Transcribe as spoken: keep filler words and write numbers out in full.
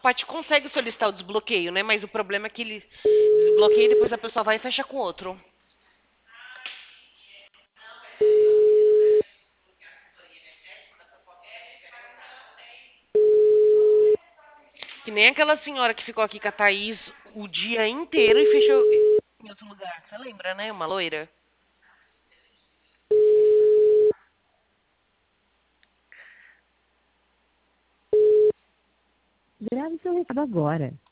Paty consegue solicitar o desbloqueio, né? Mas o problema é que ele desbloqueia e depois a pessoa vai e fecha com outro. Que nem aquela senhora que ficou aqui com a Thaís o dia inteiro e fechou em outro lugar. Você lembra, né? Uma loira. Grave seu recado agora.